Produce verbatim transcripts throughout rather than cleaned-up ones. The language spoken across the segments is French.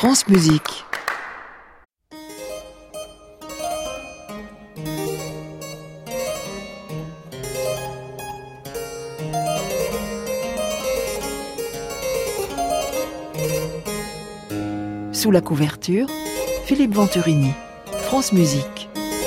France Musique. Sous la couverture, Philippe Venturini, France Musique.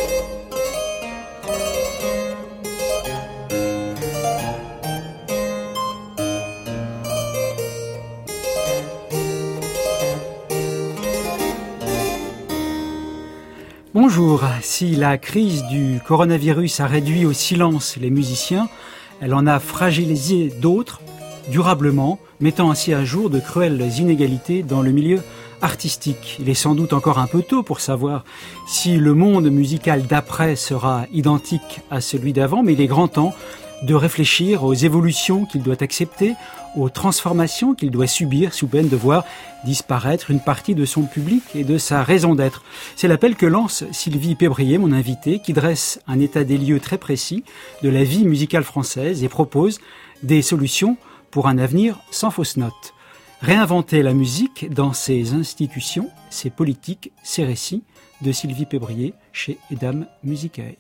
Bonjour, si la crise du coronavirus a réduit au silence les musiciens, elle en a fragilisé d'autres durablement, mettant ainsi à jour de cruelles inégalités dans le milieu artistique. Il est sans doute encore un peu tôt pour savoir si le monde musical d'après sera identique à celui d'avant, mais il est grand temps de réfléchir aux évolutions qu'il doit accepter, aux transformations qu'il doit subir sous peine de voir disparaître une partie de son public et de sa raison d'être. C'est l'appel que lance Sylvie Pébrier, mon invitée, qui dresse un état des lieux très précis de la vie musicale française et propose des solutions pour un avenir sans fausse note. Réinventer la musique dans ses institutions, ses politiques, ses récits, de Sylvie Pébrier chez Edam Musicae.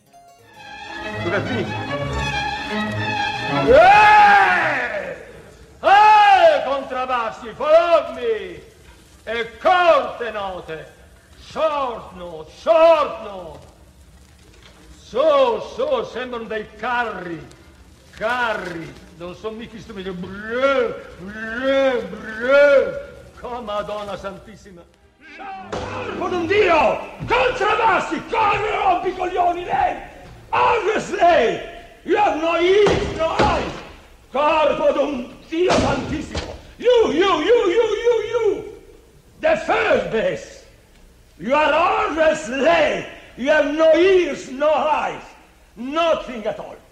Eeeh! Eeeh, contrabbassi, follow-me! E corte note! Short note, short note! So, so, sembrano dei carri, carri, non sono mica strumenti, brrr, brrr, brrr, come Madonna Santissima! Con un Dio! Contrabbassi, corri, rompi coglioni, lei! Always lei! You have no ears, no eyes! Corpo d'un Dio Santissimo! You, you, you, you, you, you! The first base! You are always late! You have no ears, no eyes! Nothing at all!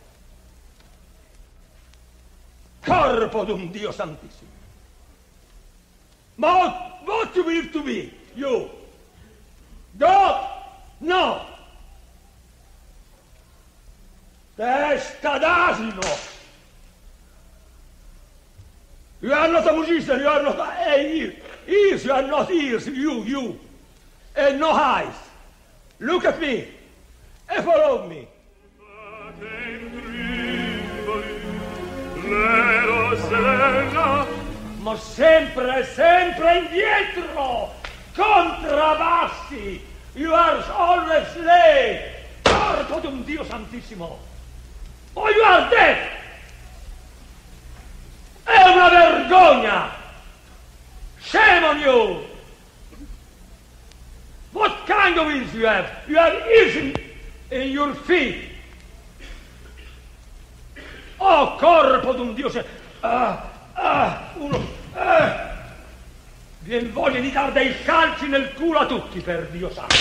Corpo d'un Dio Santissimo! Ma what, what you believe to be? You? God? No! Testa d'asino! You are not a musician, you are not a ears. Ears, you are not ears, you, you. And no eyes. Look at me. And follow me. Ma sempre, sempre indietro! Contrabbassi! You are always late! Corpo di un Dio Santissimo! Oh, you are dead! È una vergogna! Shame on you! What kind of ears you have? You have ears in, in your feet! Oh, corpo di un Dio! Ah, ah, uno... Ah. Vien voglia di dar dei calci nel culo a tutti, per Dio santo!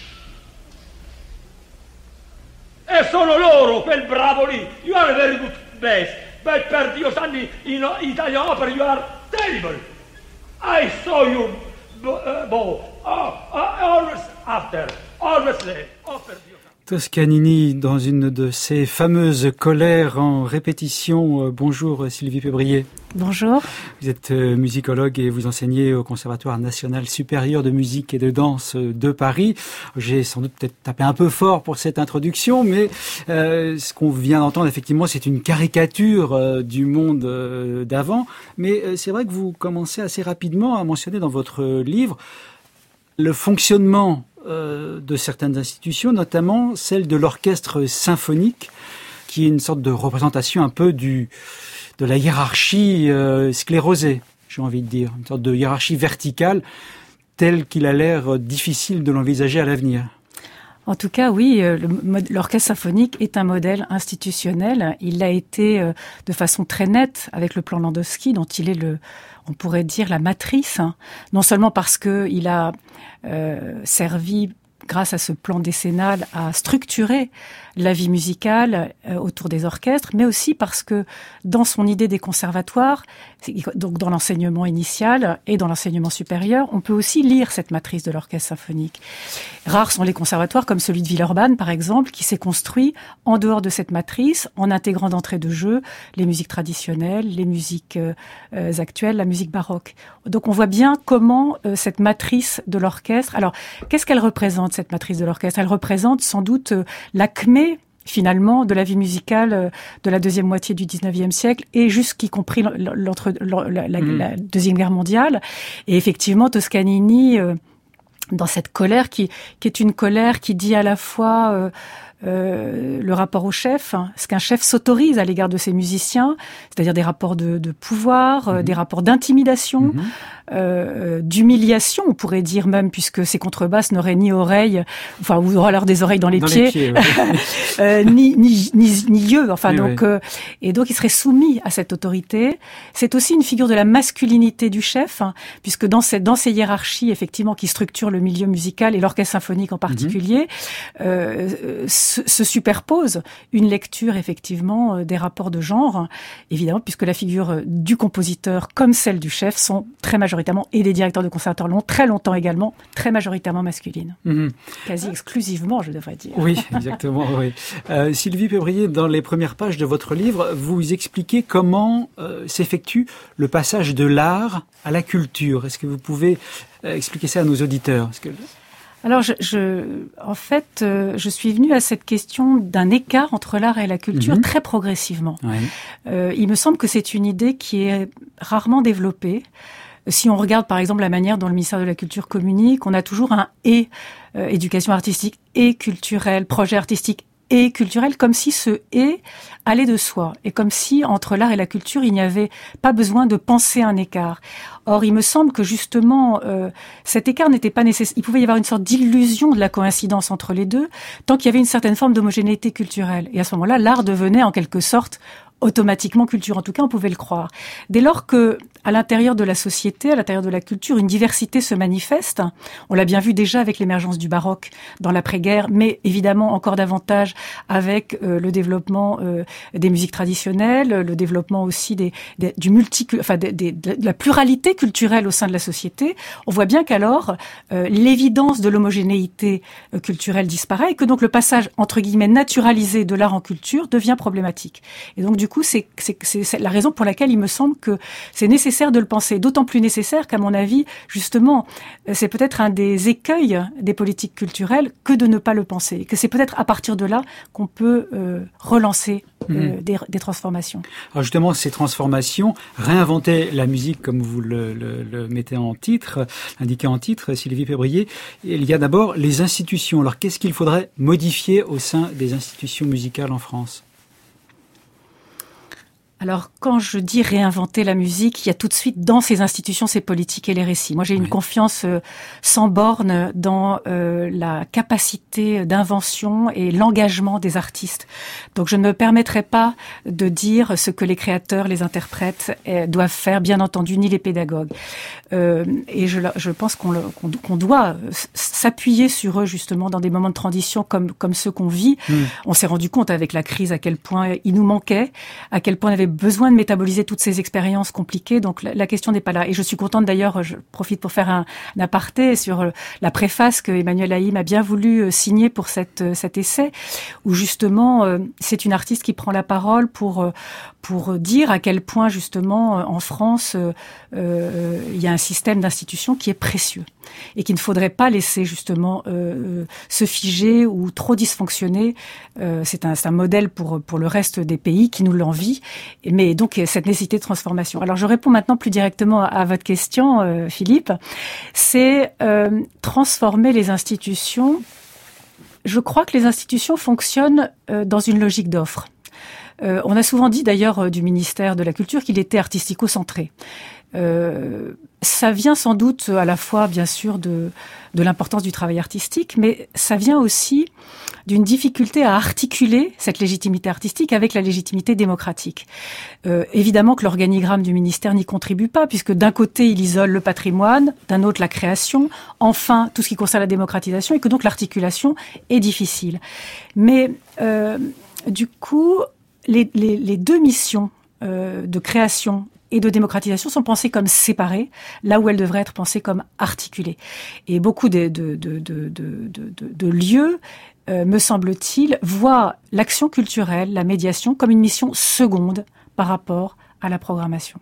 E sono loro, quel bravo lì. You are a very good bass, but per Dio santo, in Italian opera you are terrible. I saw you uh, bow. Oh, uh, always after, always late. Oh, per Dio. Toscanini, dans une de ses fameuses colères en répétition. Bonjour Sylvie Pébrier. Bonjour. Vous êtes musicologue et vous enseignez au Conservatoire national supérieur de musique et de danse de Paris. J'ai sans doute peut-être tapé un peu fort pour cette introduction, mais euh, ce qu'on vient d'entendre, effectivement, c'est une caricature euh, du monde euh, d'avant. Mais euh, c'est vrai que vous commencez assez rapidement à mentionner dans votre livre le fonctionnement euh, de certaines institutions, notamment celle de l'orchestre symphonique, qui est une sorte de représentation un peu du de la hiérarchie euh, sclérosée, j'ai envie de dire, une sorte de hiérarchie verticale telle qu'il a l'air difficile de l'envisager à l'avenir. En tout cas, oui, le, l'orchestre symphonique est un modèle institutionnel. Il l'a été euh, de façon très nette avec le plan Landowski, dont il est le, on pourrait dire, la matrice. Hein. Non seulement parce que il a euh, servi grâce à ce plan décennal, a structuré la vie musicale euh, autour des orchestres, mais aussi parce que dans son idée des conservatoires, donc dans l'enseignement initial et dans l'enseignement supérieur, on peut aussi lire cette matrice de l'orchestre symphonique. Rares sont les conservatoires comme celui de Villeurbanne, par exemple, qui s'est construit en dehors de cette matrice, en intégrant d'entrée de jeu les musiques traditionnelles, les musiques euh, actuelles, la musique baroque. Donc on voit bien comment euh, cette matrice de l'orchestre... Alors, qu'est-ce qu'elle représente, cette matrice de l'orchestre? Elle représente sans doute euh, l'acmé finalement de la vie musicale de la deuxième moitié du dix-neuvième siècle et jusqu'y compris l'entre, la, la, mmh. la Deuxième Guerre mondiale. Et effectivement, Toscanini, euh, dans cette colère qui, qui est une colère qui dit à la fois euh, euh, le rapport au chef, hein, ce qu'un chef s'autorise à l'égard de ses musiciens, c'est-à-dire des rapports de, de pouvoir, mmh. euh, des rapports d'intimidation, mmh. Euh, d'humiliation, on pourrait dire même, puisque ces contrebasses n'auraient ni oreilles, enfin, ou alors des oreilles dans les dans pieds, les pieds ouais. euh, ni, ni, ni, ni yeux, enfin, oui, donc, oui. Euh, et donc il serait soumis à cette autorité. C'est aussi une figure de la masculinité du chef, hein, puisque dans, cette, dans ces hiérarchies, effectivement, qui structurent le milieu musical et l'orchestre symphonique en particulier, mm-hmm. euh, se, se superpose une lecture, effectivement, des rapports de genre, évidemment, puisque la figure du compositeur comme celle du chef sont très majoritairement, et les directeurs de conservatoire l'ont très longtemps également, très majoritairement masculines. Mmh. Quasi exclusivement, je devrais dire. Oui, exactement. oui. Euh, Sylvie Pébrier, dans les premières pages de votre livre, vous expliquez comment euh, s'effectue le passage de l'art à la culture. Est-ce que vous pouvez euh, expliquer ça à nos auditeurs? Est-ce que... Alors, je, je, en fait, euh, je suis venue à cette question d'un écart entre l'art et la culture mmh. très progressivement. Oui. Euh, il me semble que c'est une idée qui est rarement développée. Si on regarde par exemple la manière dont le ministère de la Culture communique, on a toujours un « et euh, » éducation artistique et culturelle, projet artistique et culturel, comme si ce « et » allait de soi, et comme si entre l'art et la culture, il n'y avait pas besoin de penser un écart. Or, il me semble que justement, euh, cet écart n'était pas nécessaire. Il pouvait y avoir une sorte d'illusion de la coïncidence entre les deux, tant qu'il y avait une certaine forme d'homogénéité culturelle. Et à ce moment-là, l'art devenait en quelque sorte automatiquement culture. En tout cas, on pouvait le croire. Dès lors que, à l'intérieur de la société, à l'intérieur de la culture, une diversité se manifeste, on l'a bien vu déjà avec l'émergence du baroque dans l'après-guerre, mais évidemment encore davantage avec euh, le développement euh, des musiques traditionnelles, le développement aussi des, des du multi, enfin des, des, de la pluralité culturelle au sein de la société. On voit bien qu'alors euh, l'évidence de l'homogénéité euh, culturelle disparaît et que donc le passage entre guillemets naturalisé de l'art en culture devient problématique. Et donc du coup, c'est, c'est, c'est la raison pour laquelle il me semble que c'est nécessaire de le penser. D'autant plus nécessaire qu'à mon avis, justement, c'est peut-être un des écueils des politiques culturelles que de ne pas le penser. Et que c'est peut-être à partir de là qu'on peut euh, relancer euh, mmh. des, des transformations. Alors justement, ces transformations, réinventer la musique, comme vous le, le, le mettez en titre, indiqué en titre, Sylvie Pébrier, il y a d'abord les institutions. Alors qu'est-ce qu'il faudrait modifier au sein des institutions musicales en France ? Alors, quand je dis réinventer la musique, il y a tout de suite dans ces institutions ces politiques et les récits. Moi, j'ai une oui. confiance euh, sans borne dans euh, la capacité d'invention et l'engagement des artistes. Donc, je ne me permettrai pas de dire ce que les créateurs, les interprètes euh, doivent faire, bien entendu, ni les pédagogues. Euh, et je, je pense qu'on, le, qu'on, qu'on doit s'appuyer sur eux, justement, dans des moments de transition comme, comme ceux qu'on vit. Mmh. On s'est rendu compte avec la crise à quel point il nous manquait, à quel point on avait besoin de métaboliser toutes ces expériences compliquées, donc la, la question n'est pas là. Et je suis contente d'ailleurs, je profite pour faire un, un aparté sur la préface que Emmanuel Haïm a bien voulu signer pour cette, cet essai, où justement euh, c'est une artiste qui prend la parole pour pour dire à quel point justement en France euh, euh, il y a un système d'institutions qui est précieux et qu'il ne faudrait pas laisser justement euh, se figer ou trop dysfonctionner. Euh, c'est un, c'est un modèle pour pour le reste des pays qui nous l'envient. Mais donc, cette nécessité de transformation. Alors, je réponds maintenant plus directement à, à votre question, euh, Philippe. C'est euh, transformer les institutions. Je crois que les institutions fonctionnent euh, dans une logique d'offre. Euh, on a souvent dit d'ailleurs euh, du ministère de la Culture qu'il était artistico-centré. Euh, ça vient sans doute à la fois, bien sûr, de, de l'importance du travail artistique, mais ça vient aussi d'une difficulté à articuler cette légitimité artistique avec la légitimité démocratique. Euh, évidemment que l'organigramme du ministère n'y contribue pas, puisque d'un côté, il isole le patrimoine, d'un autre, la création, enfin, tout ce qui concerne la démocratisation, et que donc l'articulation est difficile. Mais euh, du coup, les, les, les deux missions euh, de création et de démocratisation sont pensées comme séparées, là où elles devraient être pensées comme articulées. Et beaucoup de, de, de, de, de, de, de lieux, euh, me semble-t-il, voient l'action culturelle, la médiation, comme une mission seconde par rapport à la programmation.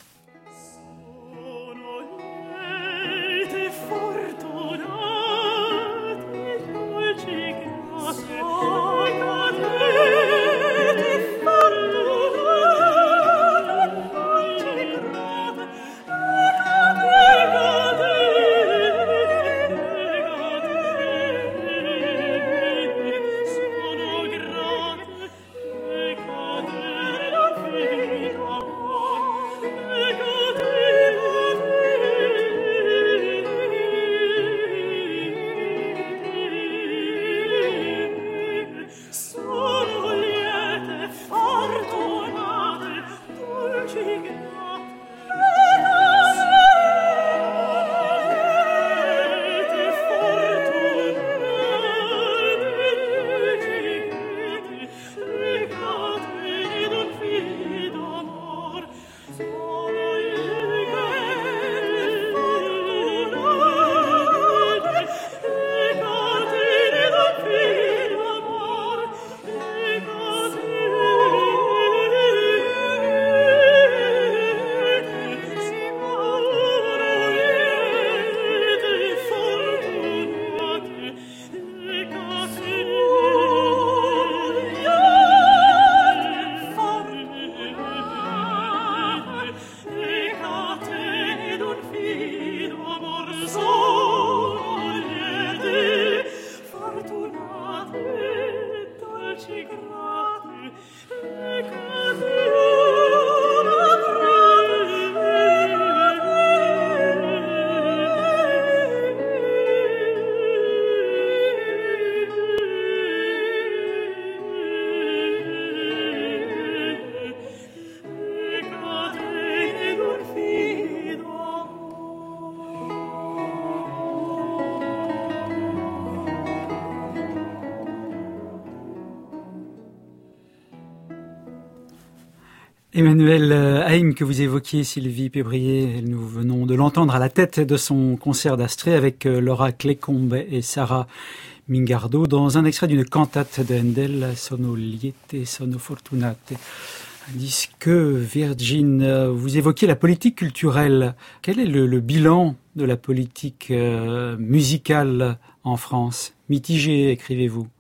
Emmanuel Haïm, que vous évoquiez, Sylvie Pébrier, nous venons de l'entendre à la tête de son concert d'Astrée avec Laura Clécombe et Sarah Mingardo dans un extrait d'une cantate de Handel, Sono liete, sono fortunate. Tandis que, Virgin, vous évoquiez la politique culturelle. Quel est le, le bilan de la politique euh, musicale en France? Mitigé, écrivez-vous.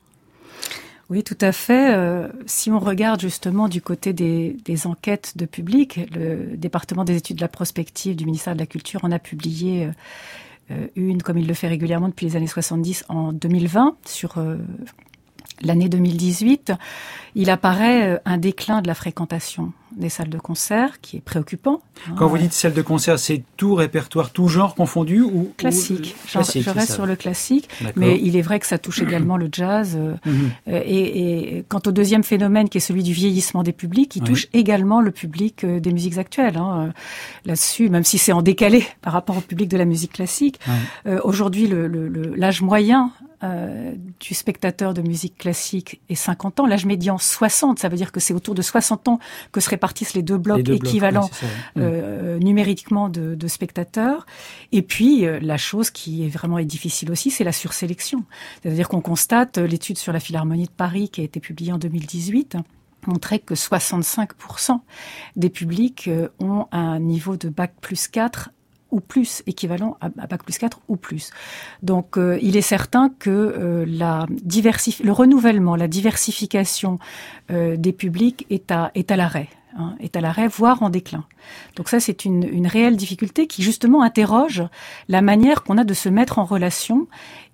Oui, tout à fait. Euh, si on regarde justement du côté des, des enquêtes de public, le département des études de la prospective du ministère de la Culture en a publié euh, une, comme il le fait régulièrement depuis les années soixante-dix, en deux mille vingt, sur euh, l'année deux mille dix-huit. Il apparaît un déclin de la fréquentation des salles de concert qui est préoccupant. Quand hein, vous dites salle de concert, c'est tout répertoire, tout genre confondu ou classique. Ou... Je, classique je reste sur le classique, D'accord. Mais il est vrai que ça touche également le jazz. Euh, mm-hmm. et, et quant au deuxième phénomène, qui est celui du vieillissement des publics, il oui. touche également le public euh, des musiques actuelles. Hein. Là-dessus, même si c'est en décalé par rapport au public de la musique classique, oui. euh, aujourd'hui, le, le, le, l'âge moyen euh, du spectateur de musique classique est cinquante ans, l'âge médian soixante. Ça veut dire que c'est autour de soixante ans que se répartissent les deux blocs les deux équivalents blocs, oui, ça, oui. euh, numériquement de, de spectateurs. Et puis, euh, la chose qui est vraiment difficile aussi, c'est la sursélection. C'est-à-dire qu'on constate, l'étude sur la Philharmonie de Paris qui a été publiée en deux mille dix-huit, montrait que soixante-cinq pour cent des publics euh, ont un niveau de bac plus quatre ou plus, équivalent à bac plus quatre ou plus. Donc, euh, il est certain que euh, la diversif- le renouvellement, la diversification euh, des publics est à, est à l'arrêt, hein, est à l'arrêt, voire en déclin. Donc ça, c'est une, une réelle difficulté qui, justement, interroge la manière qu'on a de se mettre en relation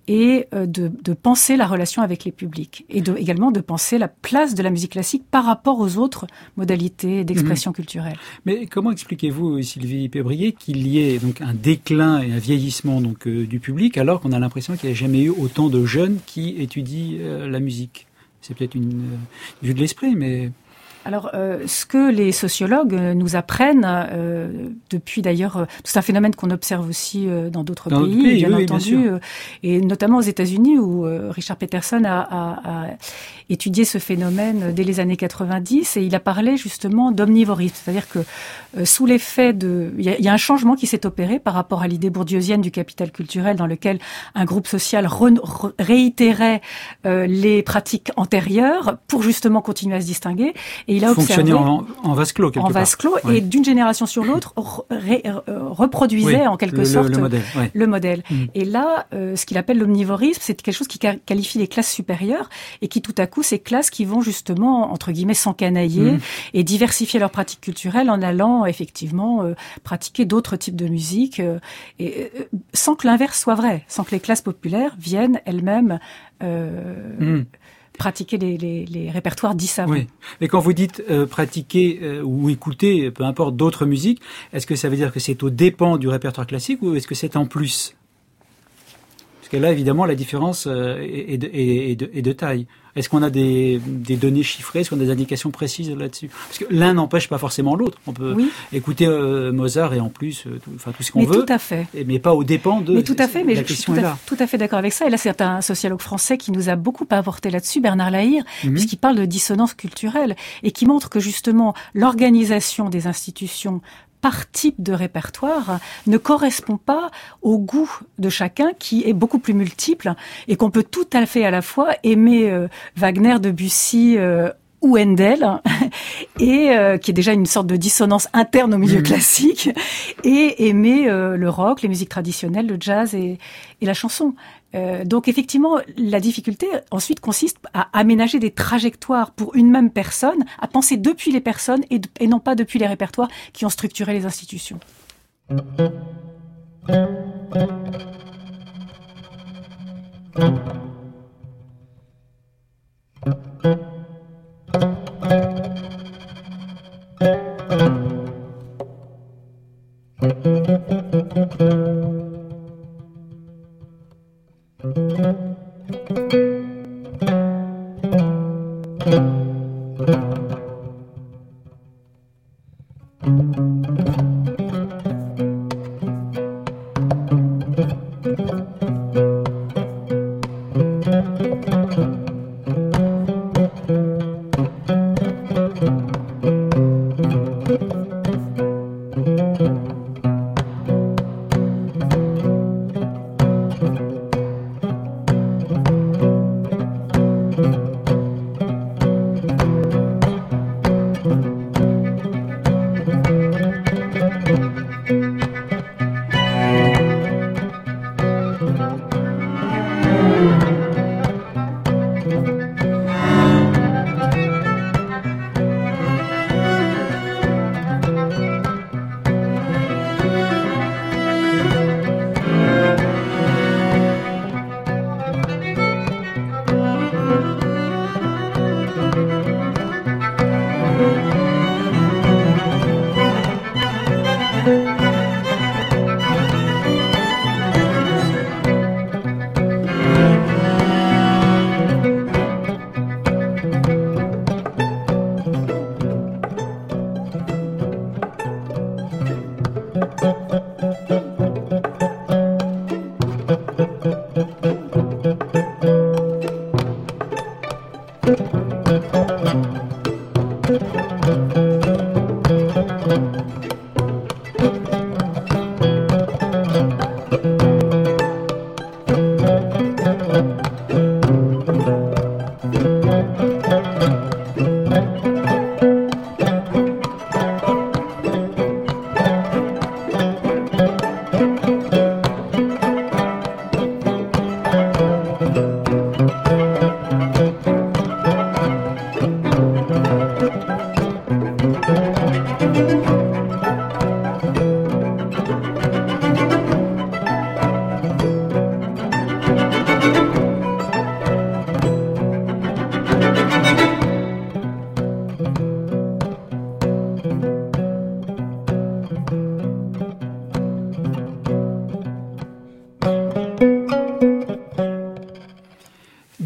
et euh, de, de penser la relation avec les publics et de, également de penser la place de la musique classique par rapport aux autres modalités d'expression mmh. culturelle. Mais comment expliquez-vous, Sylvie Pébrier, qu'il y ait donc un déclin et un vieillissement donc euh, du public, alors qu'on a l'impression qu'il n'y a jamais eu autant de jeunes qui étudient euh, la musique? C'est peut-être une euh, vue de l'esprit, mais... Alors, euh, ce que les sociologues nous apprennent, euh, depuis d'ailleurs, euh, c'est un phénomène qu'on observe aussi euh, dans d'autres dans pays, pays, bien oui, entendu, bien euh, et notamment aux États-Unis, où euh, Richard Peterson a, a, a étudié ce phénomène dès les années quatre-vingt-dix, et il a parlé justement d'omnivorisme, c'est-à-dire que euh, sous l'effet de... Il y, a, il y a un changement qui s'est opéré par rapport à l'idée bourdieusienne du capital culturel, dans lequel un groupe social re, re, réitérait euh, les pratiques antérieures pour justement continuer à se distinguer. Et il a fonctionner observé en, en vase clos, quelque en part. vase clos, ouais. et d'une génération sur l'autre ré, euh, reproduisait oui, en quelque le, sorte le modèle. Ouais. Le modèle. Mmh. Et là, euh, ce qu'il appelle l'omnivorisme, c'est quelque chose qui qualifie les classes supérieures et qui tout à coup, ces classes qui vont justement, entre guillemets, s'encanailler mmh. et diversifier leurs pratiques culturelles en allant effectivement euh, pratiquer d'autres types de musique, euh, et, euh, sans que l'inverse soit vrai, sans que les classes populaires viennent elles-mêmes euh, mmh. pratiquer les, les, les répertoires dits savants. Oui. Mais quand vous dites euh, pratiquer euh, ou écouter, peu importe, d'autres musiques, est-ce que ça veut dire que c'est aux dépens du répertoire classique ou est-ce que c'est en plus? Parce que là, évidemment, la différence euh, est, de, est, de, est de taille. Est-ce qu'on a des, des données chiffrées? Est-ce qu'on a des indications précises là-dessus? Parce que l'un n'empêche pas forcément l'autre. On peut oui. écouter euh, Mozart et en plus, euh, tout, enfin, tout ce qu'on mais veut. Tout à fait. Et, mais pas aux dépens de... Mais tout à fait, mais la je question suis tout est à, là. tout à fait d'accord avec ça. Et là, c'est un sociologue français qui nous a beaucoup apporté là-dessus, Bernard Lahire, mm-hmm. puisqu'il parle de dissonance culturelle et qui montre que justement, l'organisation des institutions par type de répertoire ne correspond pas au goût de chacun qui est beaucoup plus multiple et qu'on peut tout à fait à la fois aimer euh, Wagner, Debussy euh, ou Handel et euh, qui est déjà une sorte de dissonance interne au milieu mmh. classique et aimer euh, le rock, les musiques traditionnelles, le jazz et, et la chanson. Euh, donc effectivement, la difficulté ensuite consiste à aménager des trajectoires pour une même personne, à penser depuis les personnes et, de, et non pas depuis les répertoires qui ont structuré les institutions.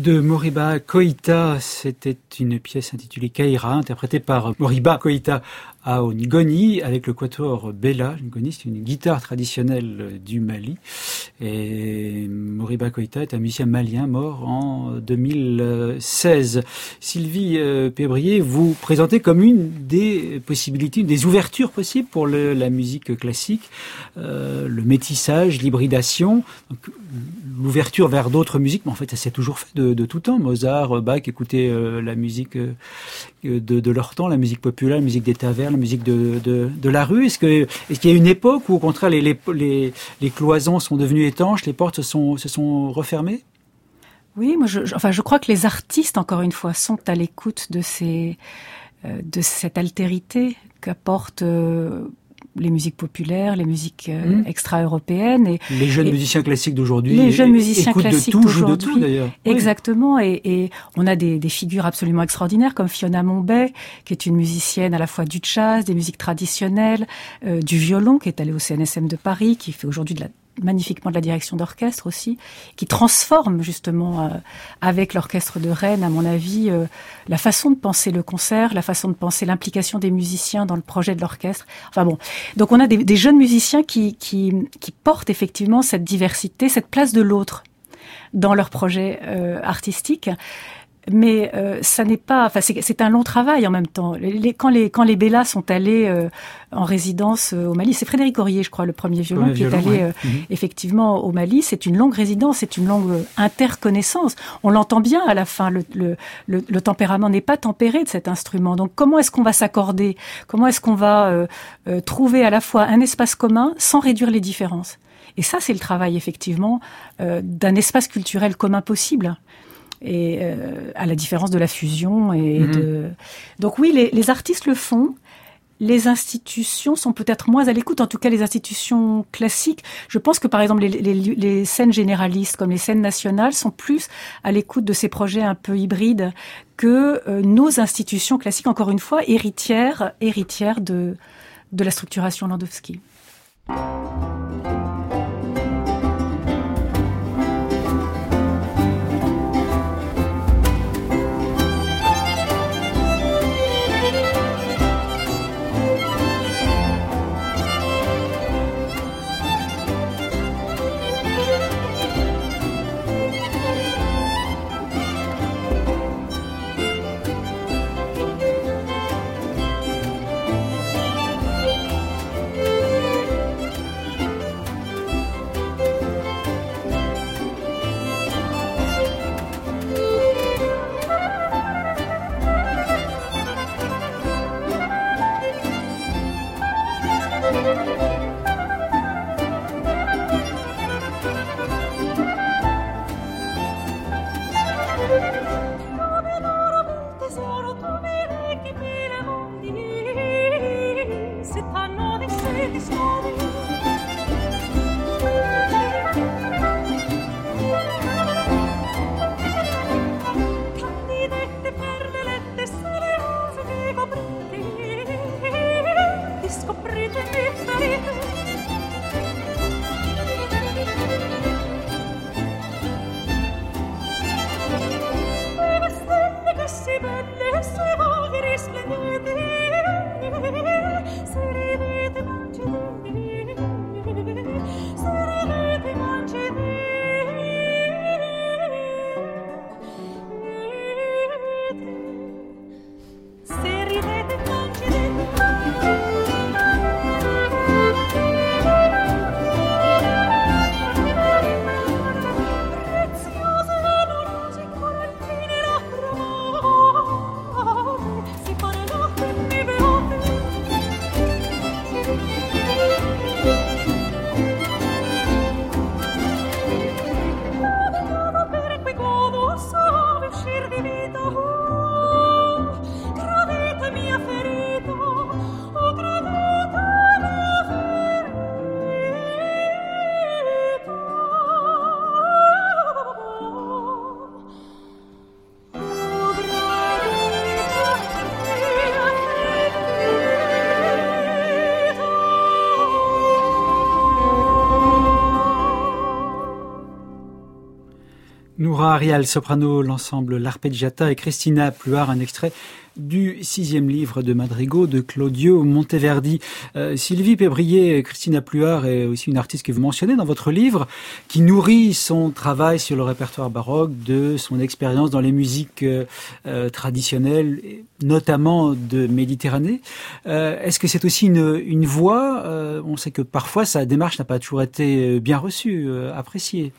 de Moriba Koïta. C'était une pièce intitulée Kaira, interprétée par Moriba Koïta à Ngoni, avec le quatuor Bella. Ngoni, c'est une guitare traditionnelle du Mali. Et Moriba Koïta est un musicien malien mort en deux mille seize. Sylvie euh, Pébrier, vous présentez comme une des possibilités, une des ouvertures possibles pour le, la musique classique, euh, le métissage, l'hybridation, donc, l'ouverture vers d'autres musiques. Mais en fait, ça s'est toujours fait de, de tout temps. Mozart, Bach écoutaient euh, la musique euh, de, de leur temps, la musique populaire, la musique des tavernes, la musique de, de, de la rue. Est-ce que, est-ce qu'il y a une époque où, au contraire, les, les, les, les cloisons sont devenues étanches, les portes se sont, se sont refermées? Oui, moi, je, enfin, je crois que les artistes, encore une fois, sont à l'écoute de ces, euh, de cette altérité qu'apportent euh, les musiques populaires, les musiques euh, mmh. extra-européennes. Et, les jeunes et musiciens classiques d'aujourd'hui. Les jeunes musiciens classiques de tout, jouent de d'aujourd'hui. tout, d'ailleurs. Exactement. Oui. Et, et on a des, des figures absolument extraordinaires comme Fiona Mombay, qui est une musicienne à la fois du jazz, des musiques traditionnelles, euh, du violon, qui est allée au C N S M de Paris, qui fait aujourd'hui de la magnifiquement de la direction d'orchestre aussi, qui transforme justement euh, avec l'orchestre de Rennes, à mon avis, euh, la façon de penser le concert, la façon de penser l'implication des musiciens dans le projet de l'orchestre. Enfin bon, donc on a des, des jeunes musiciens qui, qui, qui portent effectivement cette diversité, cette place de l'autre dans leur projet euh, artistique. Mais euh, ça n'est pas, enfin c'est, c'est un long travail en même temps. Les, quand les quand les Bella sont allés euh, en résidence euh, au Mali, c'est Frédéric Aurier, je crois, le premier violon ouais, qui violon, est allé ouais. euh, mmh. effectivement au Mali. C'est une longue résidence, c'est une longue interconnaissance. On l'entend bien à la fin. Le, le, le, le tempérament n'est pas tempéré de cet instrument. Donc comment est-ce qu'on va s'accorder? Comment est-ce qu'on va euh, euh, trouver à la fois un espace commun sans réduire les différences? Et ça, c'est le travail effectivement euh, d'un espace culturel commun possible. Et euh, à la différence de la fusion et mmh. de donc oui les, les artistes le font, les institutions sont peut-être moins à l'écoute, en tout cas les institutions classiques. Je pense que par exemple les, les, les scènes généralistes comme les scènes nationales sont plus à l'écoute de ces projets un peu hybrides que euh, nos institutions classiques, encore une fois héritières héritières de de la structuration Landowski. Noura Arial, soprano, l'ensemble L'Arpeggiata, et Cristina Pluart, un extrait du sixième livre de madrigaux de Claudio Monteverdi. Euh, Sylvie Pébrier, Cristina Pluart est aussi une artiste que vous mentionnez dans votre livre, qui nourrit son travail sur le répertoire baroque de son expérience dans les musiques euh, euh, traditionnelles, notamment de Méditerranée. Euh, est-ce que c'est aussi une, une voie euh, On sait que parfois sa démarche n'a pas toujours été bien reçue, euh, appréciée.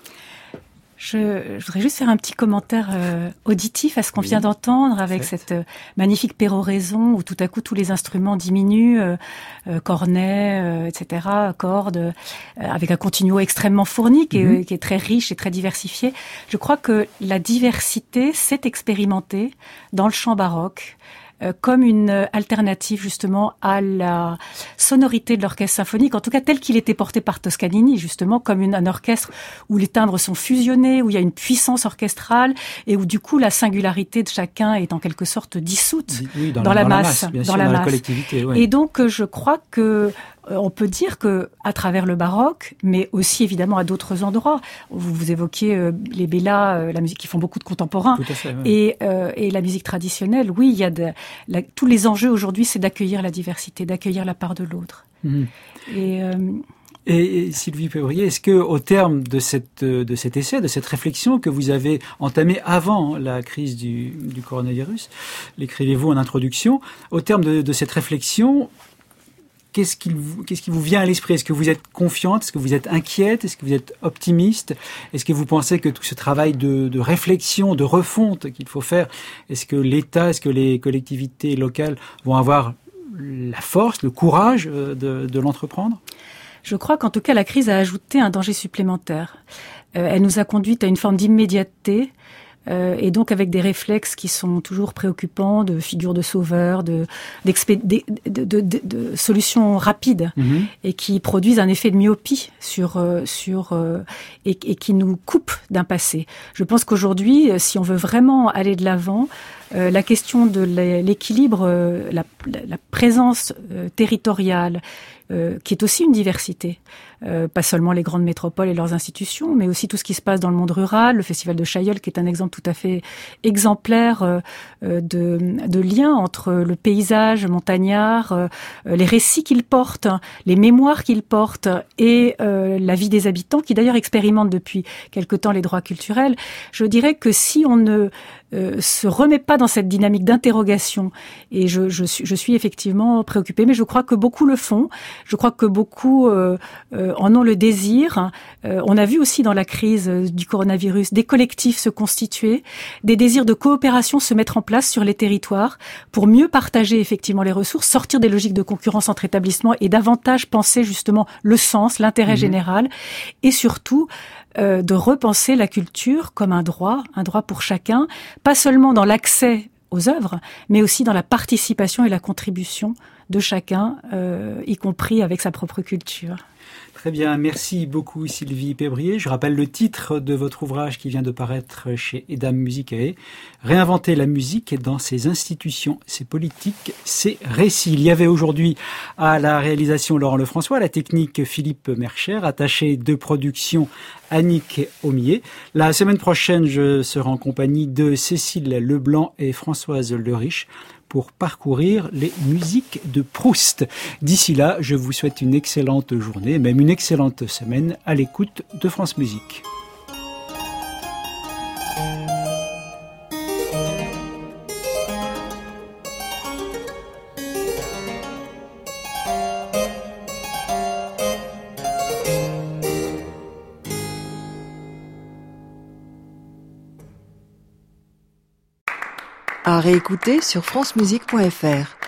Je, je voudrais juste faire un petit commentaire euh, auditif à ce qu'on oui, vient d'entendre avec fait. cette euh, magnifique péroraison où tout à coup tous les instruments diminuent, euh, euh, cornet, euh, et cetera, cordes, euh, avec un continuo extrêmement fourni qui est, mm-hmm. qui est très riche et très diversifié. Je crois que la diversité s'est expérimentée dans le chant baroque comme une alternative justement à la sonorité de l'orchestre symphonique, en tout cas tel qu'il était porté par Toscanini, justement comme une, un orchestre où les timbres sont fusionnés, où il y a une puissance orchestrale et où du coup la singularité de chacun est en quelque sorte dissoute oui, dans, dans, la, la, dans masse, la masse, bien dans sûr, la dans masse. La collectivité. Ouais. Et donc je crois que on peut dire que, à travers le baroque, mais aussi évidemment à d'autres endroits, vous, vous évoquiez euh, les bellas, euh, la musique qui font beaucoup de contemporains, Tout à fait, ouais. et, euh, et la musique traditionnelle. Oui, il y a de, la, tous les enjeux aujourd'hui, c'est d'accueillir la diversité, d'accueillir la part de l'autre. Mmh. Et, euh, et, et Sylvie Pébrier, est-ce que, au terme de cette de cet essai, de cette réflexion que vous avez entamée avant la crise du, du coronavirus, l'écrivez-vous en introduction, au terme de, de cette réflexion, Qu'est-ce qui, vous, qu'est-ce qui vous vient à l'esprit? Est-ce que vous êtes confiante? Est-ce que vous êtes inquiète? Est-ce que vous êtes optimiste? Est-ce que vous pensez que tout ce travail de, de réflexion, de refonte qu'il faut faire, est-ce que l'État, est-ce que les collectivités locales vont avoir la force, le courage de, de l'entreprendre? Je crois qu'en tout cas, la crise a ajouté un danger supplémentaire. Euh, elle nous a conduite à une forme d'immédiateté, Euh, et donc avec des réflexes qui sont toujours préoccupants, de figures de sauveurs, de, d'expé- de, de, de, de, de solutions rapides, mmh. et qui produisent un effet de myopie sur, euh, sur euh, et, et qui nous coupent d'un passé. Je pense qu'aujourd'hui, si on veut vraiment aller de l'avant, euh, la question de l'équilibre, euh, la, la, la présence euh, territoriale, euh, qui est aussi une diversité. Euh, pas seulement les grandes métropoles et leurs institutions, mais aussi tout ce qui se passe dans le monde rural, le festival de Chailleul, qui est un exemple tout à fait exemplaire euh, de, de lien entre le paysage montagnard, euh, les récits qu'il porte, les mémoires qu'il porte et euh, la vie des habitants, qui d'ailleurs expérimentent depuis quelque temps les droits culturels. Je dirais que si on ne euh, se remet pas dans cette dynamique d'interrogation, et je, je, suis, je suis effectivement préoccupée, mais je crois que beaucoup le font, je crois que beaucoup euh, euh, en ont le désir. Euh, on a vu aussi dans la crise du coronavirus des collectifs se constituer, des désirs de coopération se mettre en place sur les territoires pour mieux partager effectivement les ressources, sortir des logiques de concurrence entre établissements et davantage penser justement le sens, l'intérêt mmh. général, et surtout euh, de repenser la culture comme un droit, un droit pour chacun, pas seulement dans l'accès aux œuvres, mais aussi dans la participation et la contribution de chacun, euh, y compris avec sa propre culture. Très bien, merci beaucoup Sylvie Pébrier. Je rappelle le titre de votre ouvrage qui vient de paraître chez Edam Musicae, Réinventer la musique dans ses institutions, ses politiques, ses récits. Il y avait aujourd'hui à la réalisation Laurent Lefrançois, à la technique Philippe Mercher, attaché de production Annick Aumier. La semaine prochaine, je serai en compagnie de Cécile Leblanc et Françoise Leriche pour parcourir les musiques de Proust. D'ici là, je vous souhaite une excellente journée, même une excellente semaine à l'écoute de France Musique. À réécouter sur francemusique point f r.